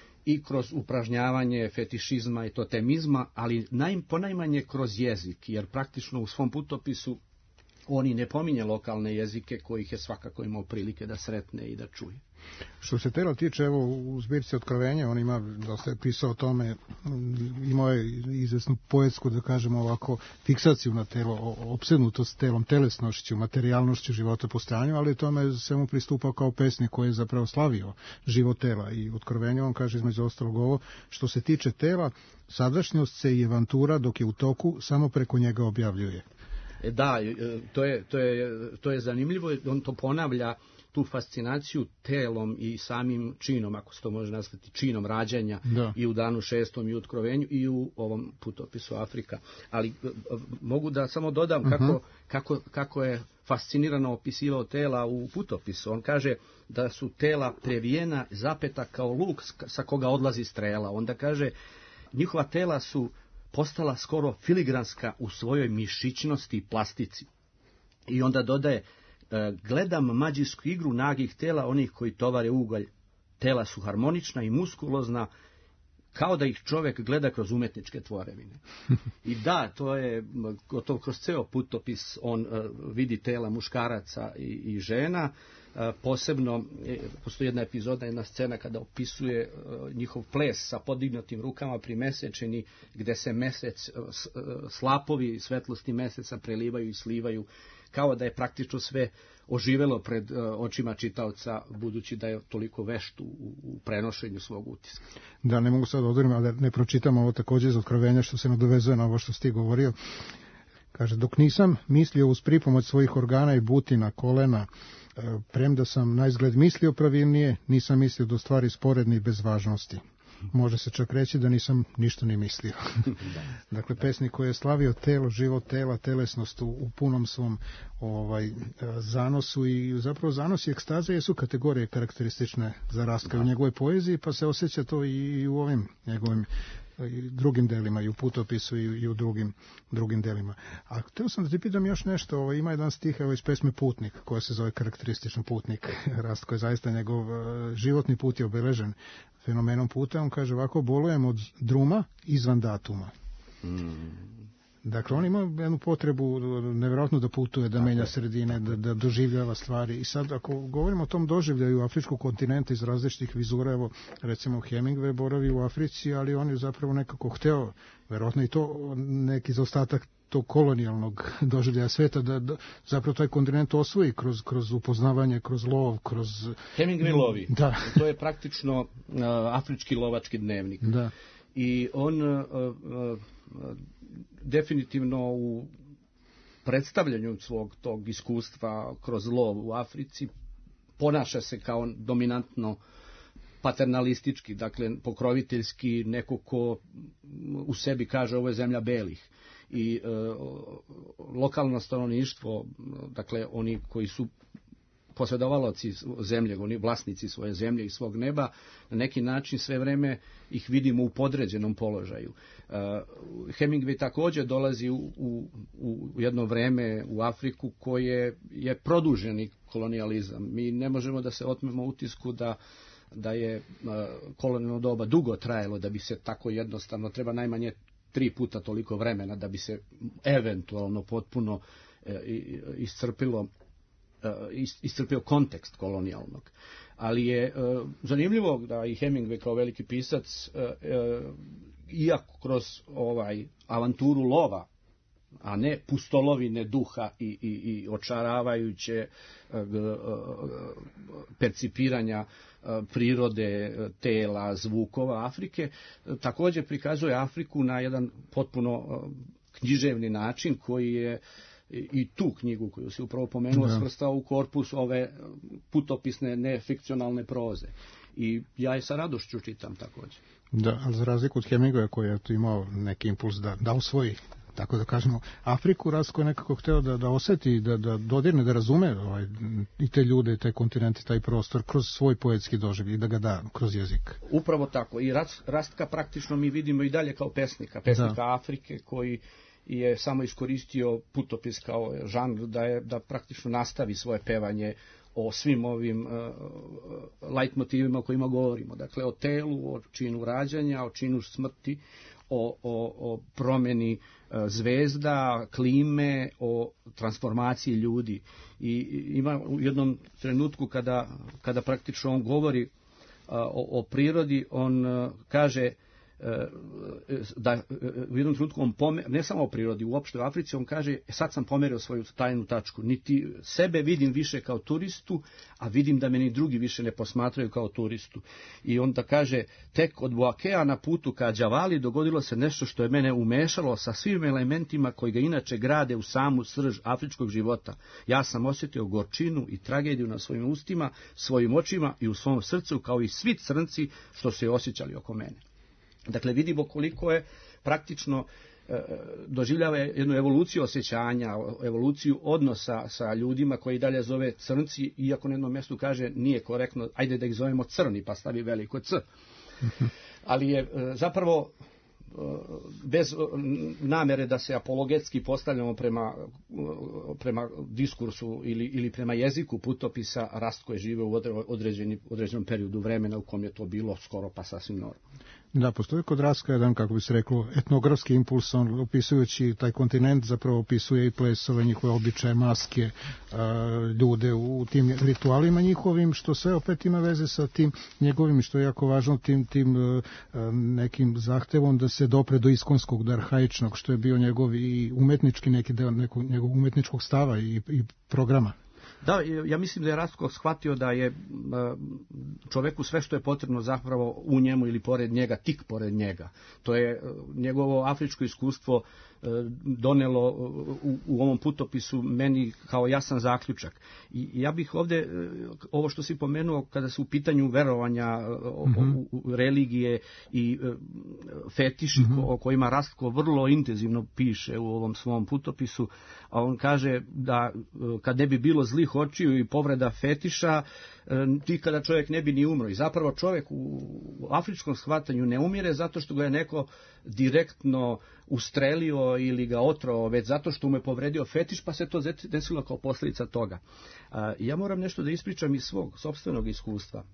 Speaker 1: i kroz upražnjavanje fetišizma i totemizma, ali naj, ponajmanje kroz jezik, jer praktično u svom putopisu oni ne pominje lokalne jezike kojih je svakako imao prilike da sretne i da čuje.
Speaker 2: Što se tela tiče, evo u zbirci Otkrovenja, on ima, dosta je pisao o tome, imao je izvesnu poetsku, da kažemo ovako, fiksaciju na telo, opsednutost telom, telesnošću, materijalnošću života po stanju, ali tome se mu pristupao kao pesnik koji je zapravo slavio život tela. I u Otkrovenju on kaže između ostalog ovo, što se tiče tela, sadašnjost se i avantura dok je u toku samo preko njega objavljuje.
Speaker 1: Da, to je, to je, to je zanimljivo, on to ponavlja, tu fascinaciju telom i samim činom, ako se to može nazvati činom rađanja, da. I u danu šestom i u Otkrovenju i u ovom putopisu Afrika. Ali mogu da samo dodam kako, uh-huh. kako, kako je fascinirano opisivao tela u putopisu. On kaže da su tela previjena, zapeta kao luk sa koga odlazi strela. Onda kaže, njihova tela su postala skoro filigranska u svojoj mišićnosti i plastici. I onda dodaje, gledam mađijsku igru nagih tela onih koji tovare ugalj. Tela su harmonična i muskulozna, kao da ih čovjek gleda kroz umetničke tvorevine. I da, to je gotovo kroz ceo putopis, on uh, vidi tela muškaraca i, i žena. Uh, posebno, je, postoji jedna epizoda, jedna scena kada opisuje uh, njihov ples sa podignutim rukama pri mesečini, gde se mesec, uh, slapovi svetlosti meseca prelivaju i slivaju, kao da je praktično sve oživelo pred uh, očima čitaoca, budući da je toliko vešt u, u prenošenju svog utiska. Da,
Speaker 2: ne mogu sad odgovorim, ali ne pročitam ovo također iz Otkrovenja, što se nadovezuje na ovo što si ti govorio. Kaže, dok nisam mislio uz pripomoć svojih organa i butina, kolena, premda sam na izgled mislio pravilnije, nisam mislio do stvari sporedne i bez važnosti. Može se čak reći da nisam ništa ni mislio. Dakle, pesnik koji je slavio telo, život tela, telesnost u, u punom svom ovaj, zanosu i zapravo zanos i ekstaza jesu kategorije karakteristične za Rastka u njegovoj poeziji, pa se osjeća to i u ovim njegovim i drugim delima, i u putopisu i, i u drugim, drugim delima. A htio sam da ti pitam još nešto, ovo, ima jedan stih evo, iz pesme Putnik, koja se zove karakteristično Putnik. Rastko je zaista njegov životni put je obeležen fenomenom puta. On kaže ovako, bolujem od druma izvan datuma. Mm. Dakle, on ima jednu potrebu nevjerojatno da putuje, da menja sredine, da, da doživljava stvari. I sad, ako govorimo o tom doživljaju afričkog kontinenta iz različitih vizura, evo, recimo Hemingway boravi u Africi, ali on je zapravo nekako hteo, verovatno i to neki zaostatak tog kolonijalnog doživljaja sveta, da, da zapravo taj kontinent osvoji kroz, kroz upoznavanje, kroz lov, kroz...
Speaker 1: Hemingway lovi.
Speaker 2: Da.
Speaker 1: To je praktično uh, afrički lovački dnevnik.
Speaker 2: Da.
Speaker 1: I on... Uh, uh, definitivno u predstavljanju svog tog iskustva kroz lov u Africi ponaša se kao dominantno paternalistički, dakle pokroviteljski, neko ko u sebi kaže ovo je zemlja belih. I e, lokalno stanovništvo, dakle oni koji su posjedovalaci zemlje, oni vlasnici svoje zemlje i svog neba, na neki način sve vreme ih vidimo u podređenom položaju. Uh, Hemingway također dolazi u, u, u jedno vreme u Afriku koje je produženi kolonijalizam. Mi ne možemo da se otmemo utisku da da je uh, kolonijalno doba dugo trajalo, da bi se tako jednostavno, treba najmanje tri puta toliko vremena da bi se eventualno potpuno uh, iscrpilo iscrpio kontekst kolonijalnog. Ali je uh, zanimljivo da i Hemingway kao veliki pisac, uh, uh, iako kroz ovaj avanturu lova a ne pustolovine duha i, i, i očaravajuće percipiranja prirode, tela, zvukova Afrike, također prikazuje Afriku na jedan potpuno književni način koji je i tu knjigu koju si upravo pomenuo da. svrstao u korpus ove putopisne nefikcionalne proze. I ja je sa radošću čitam također.
Speaker 2: Da, ali za razliku od Hemingwaya koji je tu imao neki impuls da, da usvoji, tako da kažemo, Afriku, Rasko je nekako hteo da, da oseti, da, da dodirne, da razume ovaj, i te ljude, i te kontinente, taj prostor kroz svoj poetski doživljaj i da ga da kroz jezik.
Speaker 1: Upravo tako. I Rastka praktično mi vidimo i dalje kao pesnika, pesnika da. Afrike koji je samo iskoristio putopis kao žanr da, je, da praktično nastavi svoje pevanje o svim ovim uh, light motivima o kojima govorimo. Dakle, o telu, o činu rađanja, o činu smrti, o, o, o promjeni uh, zvezda, klime, o transformaciji ljudi. I ima u jednom trenutku kada, kada praktično on govori uh, o, o prirodi, on uh, kaže da u jednom trenutku on pomer, ne samo o prirodi, uopšte u Africi, on kaže, sad sam pomerio svoju tajnu tačku, niti sebe vidim više kao turistu, a vidim da me ni drugi više ne posmatraju kao turistu. I onda kaže, tek od Boakea na putu ka Đavali dogodilo se nešto što je mene umešalo sa svim elementima koji ga inače grade u samu srž afričkog života. Ja sam osjetio gorčinu i tragediju na svojim ustima, svojim očima i u svom srcu, kao i svi crnci što se osjećali oko mene. Dakle, vidimo koliko je praktično e, doživljava jednu evoluciju osjećanja, evoluciju odnosa sa ljudima koji dalje zove crnci, iako na jednom mjestu kaže nije korektno, ajde da ih zovemo crni, pa stavi veliko C. Ali je e, zapravo e, bez namere da se apologetski postavljamo prema, prema diskursu ili, ili prema jeziku putopisa, Rastko je živeo u određeni, određenom periodu vremena u kom je to bilo skoro pa sasvim normalno.
Speaker 2: Da, postoji kod Rastka jedan, kako bi se reklo, etnografski impuls, on opisujući taj kontinent zapravo opisuje i plesove, njihove običaje, maske, ljude u tim ritualima njihovim, što sve opet ima veze sa tim njegovim, što je jako važno, tim, tim nekim zahtevom da se dopre do iskonskog, do arhaičnog, što je bio njegov i umetnički neki deo nekog, njegovog umetničkog stava i, i programa.
Speaker 1: Da, ja mislim da je Rastko shvatio da je čoveku sve što je potrebno zapravo u njemu ili pored njega, tik pored njega. To je njegovo afričko iskustvo donelo u, u ovom putopisu meni kao jasan zaključak. I ja bih ovdje, ovo što si pomenuo, kada su u pitanju verovanja, mm-hmm. u, u religije i fetiši, mm-hmm. o kojima Rastko vrlo intenzivno piše u ovom svom putopisu, a on kaže da kad ne bi bilo zlih očiju i povreda fetiša, nikada čovjek ne bi ni umro. I zapravo čovjek u afričkom shvatanju ne umire zato što ga je neko direktno ustrelio ili ga otrovao, već zato što mu je povredio fetiš, pa se to desilo kao posljedica toga. Ja moram nešto da ispričam iz svog sopstvenog iskustva.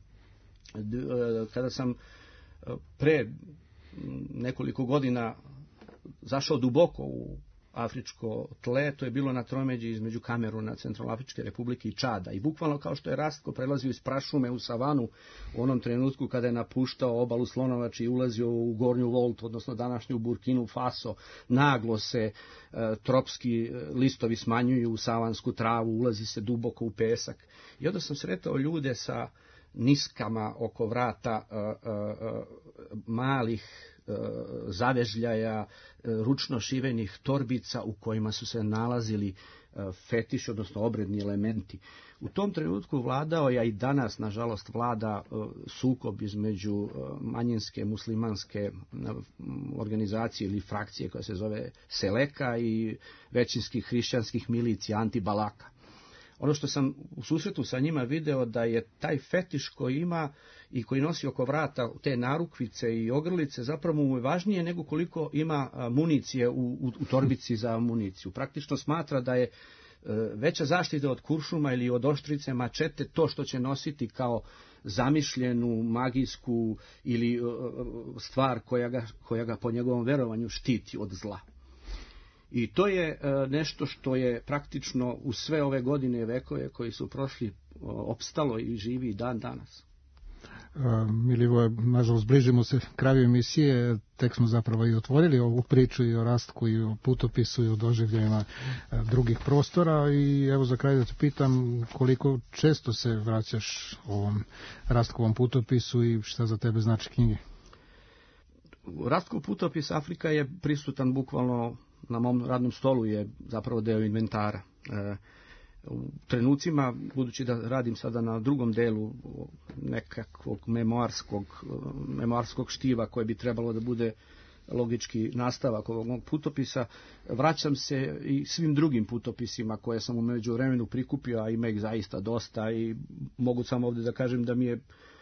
Speaker 1: Kada sam pre nekoliko godina zašao duboko u afričko tle, to je bilo na tromeđi između Kameruna, Centralnoafričke republike i Čada. I bukvalno kao što je Rastko prelazio iz prašume u savanu u onom trenutku kada je napuštao obalu Slonovače i ulazio u Gornju Voltu, odnosno današnju Burkinu Faso, naglo se e, tropski listovi smanjuju u savansku travu, ulazi se duboko u pesak. I onda sam sretao ljude sa niskama oko vrata e, e, malih zavežljaja, ručno šivenih torbica u kojima su se nalazili fetiši, odnosno obredni elementi. U tom trenutku vladao je i danas, nažalost, vlada sukob između manjinske muslimanske organizacije ili frakcije koja se zove Seleka i većinskih hrišćanskih milicija Anti-Balaka. Ono što sam u susretu sa njima video da je taj fetiš koji ima i koji nosi oko vrata te narukvice i ogrlice zapravo mu je važnije nego koliko ima municije u, u, u torbici za municiju. Praktično smatra da je e, veća zaštita od kuršuma ili od oštrice mačete to što će nositi kao zamišljenu magijsku ili e, stvar koja ga, koja ga po njegovom verovanju štiti od zla. I to je nešto što je praktično u sve ove godine i vekove koji su prošli opstalo i živi dan danas.
Speaker 2: Milivoje, nažalost, bližimo se kraju emisije, tek smo zapravo i otvorili ovu priču i o Rastku i o putopisu i o doživljajima drugih prostora i evo za kraj da te pitam koliko često se vraćaš ovom Rastkovom putopisu i šta za tebe znači knjige?
Speaker 1: Rastkov putopis Afrika je prisutan bukvalno na mom radnom stolu, je zapravo deo inventara. E, u trenucima, budući da radim sada na drugom delu nekakvog memoarskog, memoarskog štiva koje bi trebalo da bude logički nastavak ovog mog putopisa, vraćam se i svim drugim putopisima koje sam u međuvremenu prikupio, a ima ih zaista dosta i mogu samo ovdje da kažem da mi je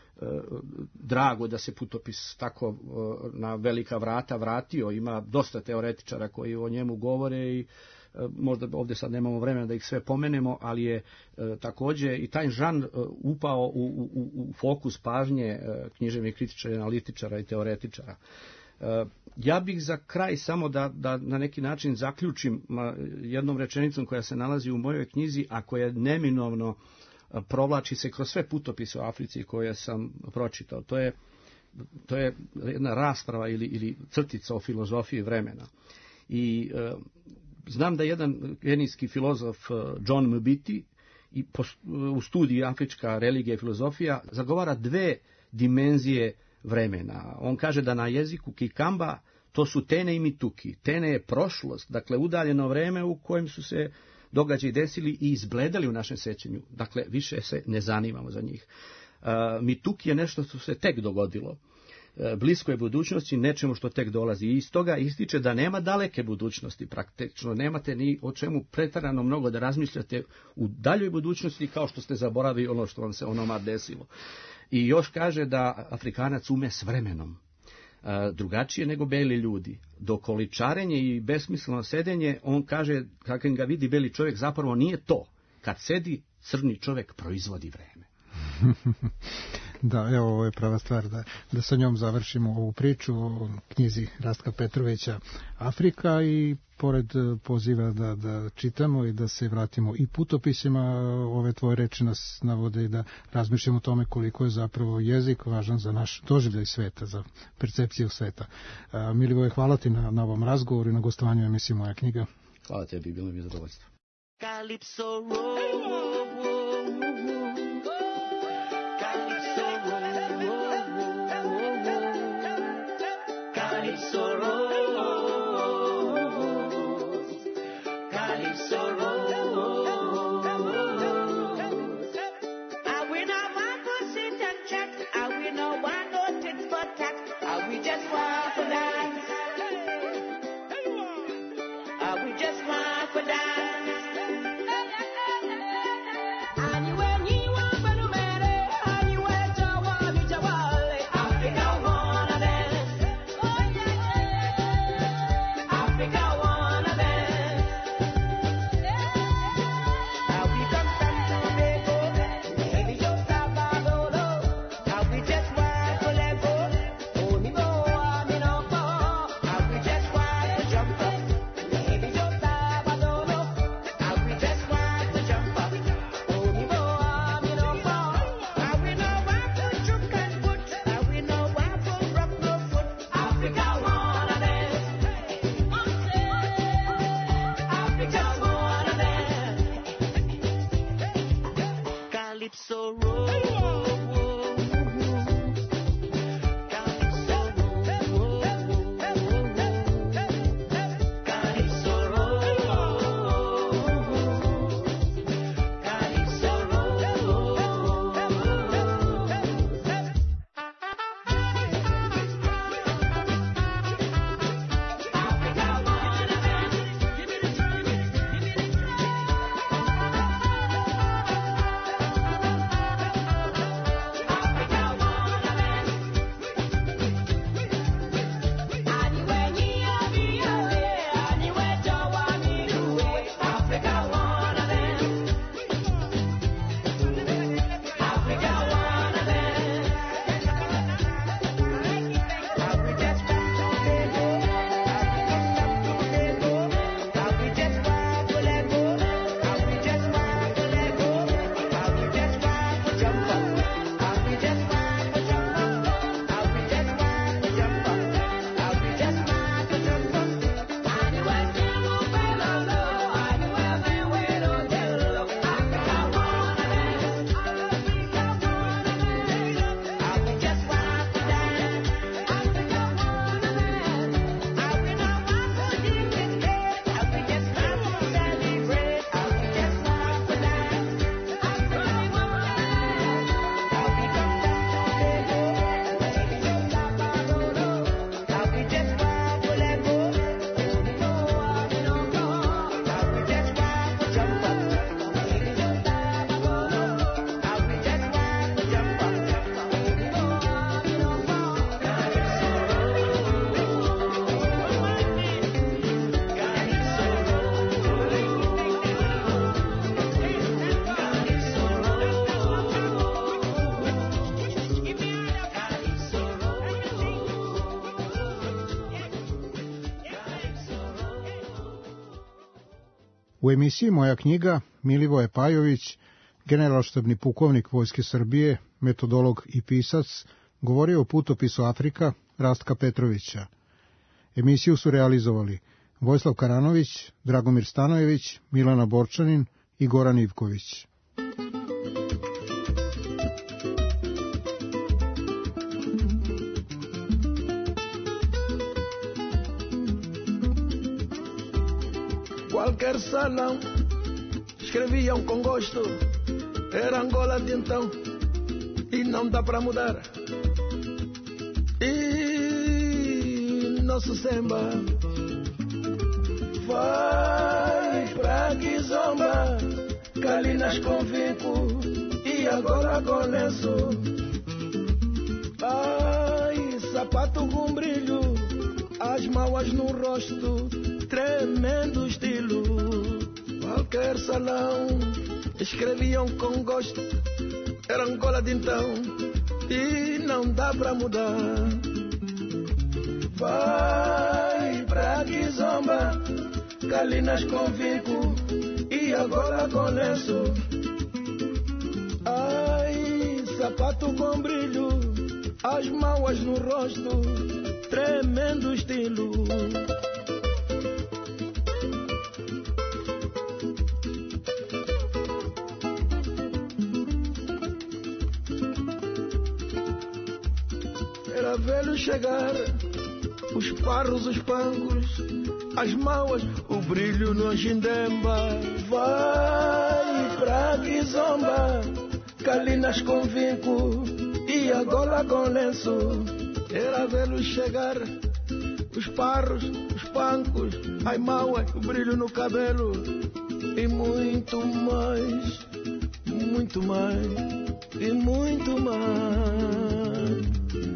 Speaker 1: drago da se putopis tako na velika vrata vratio. Ima dosta teoretičara koji o njemu govore i možda ovdje sad nemamo vremena da ih sve pomenemo, ali je također i taj žanr upao u, u, u fokus pažnje književnih kritičara, analitičara i teoretičara. Ja bih za kraj samo da, da na neki način zaključim jednom rečenicom koja se nalazi u mojoj knjizi, a koja neminovno provlači se kroz sve putopise u Africi koje sam pročitao. To je, to je jedna rasprava ili, ili crtica o filozofiji vremena. I e, znam da jedan genijski filozof John Mbiti i po, u studiji Afrička religija i filozofija zagovara dve dimenzije vremena. On kaže da na jeziku Kikamba to su Tene i Mituki. Tene je prošlost, dakle udaljeno vreme u kojem su se događaji desili i izbledali u našem sećanju. Dakle, više se ne zanimamo za njih. Uh, Mituki je nešto što se tek dogodilo. Uh, blisko je budućnosti nečemu što tek dolazi. I iz toga ističe da nema daleke budućnosti praktično. Nemate ni o čemu pretarano mnogo da razmišljate u daljoj budućnosti kao što ste zaboravili ono što vam se onoma desilo. I još kaže da Afrikanac ume s vremenom. Drugačije nego beli ljudi. Dokoličarenje i besmisleno sedenje, on kaže, kako ga vidi beli čovjek, zapravo nije to. Kad sedi, crni čovjek proizvodi vreme.
Speaker 2: Da, evo, ovo je prava stvar da, da sa njom završimo ovu priču o knjizi Rastka Petrovića Afrika i pored poziva da, da čitamo i da se vratimo i putopisima, ove tvoje reči nas navode i da razmišljamo o tome koliko je zapravo jezik važan za naš doživljaj sveta, za percepciju sveta. Milivoje, hvala ti na, na ovom razgovoru i na gostovanju u emisiji Moja knjiga.
Speaker 1: Hvala tebi, bilo mi je zadovoljstvo.
Speaker 4: Calypso
Speaker 2: U emisiji Moja knjiga Milivoje Pajović, generalštabni pukovnik Vojske Srbije, metodolog i pisac, govorio o putopisu Afrika Rastka Petrovića. Emisiju su realizovali Vojislav Karanović, Dragomir Stanojević, Milana Borčanin i Goran Ivković.
Speaker 3: Qualquer salão escreviam com gosto, era Angola de então e não dá pra mudar. E nosso samba vai pra Kizomba, Calinas com vinco e agora com lenço. Ai, sapato com brilho, as mauas no rosto, tremendo estilo. Qualquer salão escreviam com gosto, era Angola de então e não dá pra mudar. Vai pra Kizomba, Calinas com vinco e agora com lenço. Ai, sapato com brilho, as mauas no rosto, tremendo estilo. Era velho chegar, os parros, os pancos, as mauas, o brilho no Angindemba. Vai pra Kizomba, Calinas com vinco e agora com lenço. Era velho chegar, os parros, os pancos, as mauas, o brilho no cabelo e muito mais, muito mais e muito mais.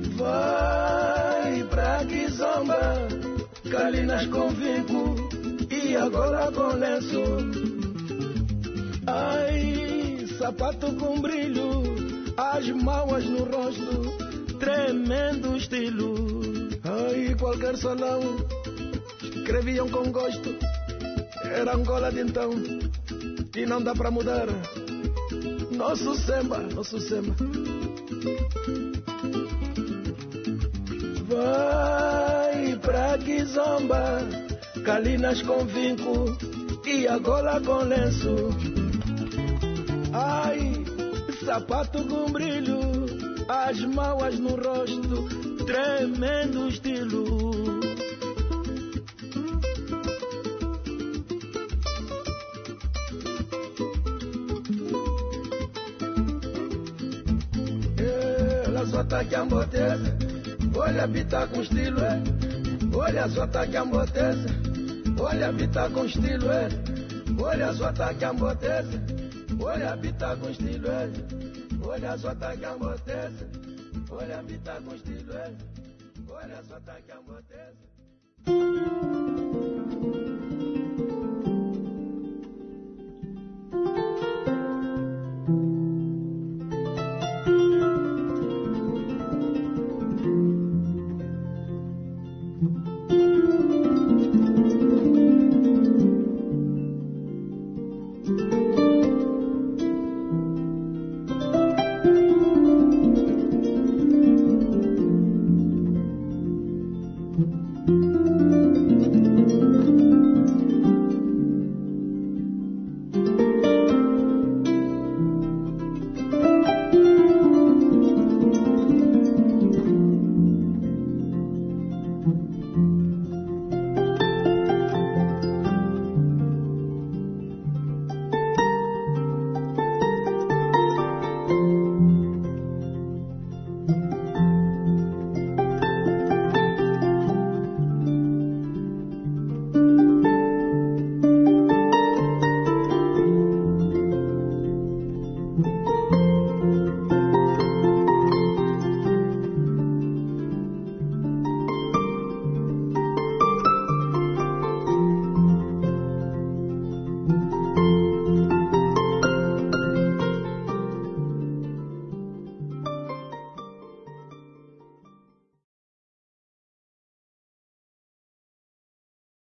Speaker 3: Vai pra Kizomba, Calinas com vinco e agora com lenço. Ai, sapato com brilho, as mauas no rosto, tremendo estilo. Ai, qualquer salão escreviam com gosto, era Angola de então e não dá pra mudar. Nosso samba, nosso samba. Vai pra Kizomba, Calinas com vinco e agora com lenço. Ai, sapato com brilho, as mauas no rosto, tremendo estilo. Ela só tá que amboteza, olha a bita com estilo, é. Olha só tá que amboteza, olha a bita com estilo, é. Olha só tá que amboteza, olha a bita com estilo, é. Olha só tá que amboteza, olha a bita com estilo, é. Olha só tá que amboteza.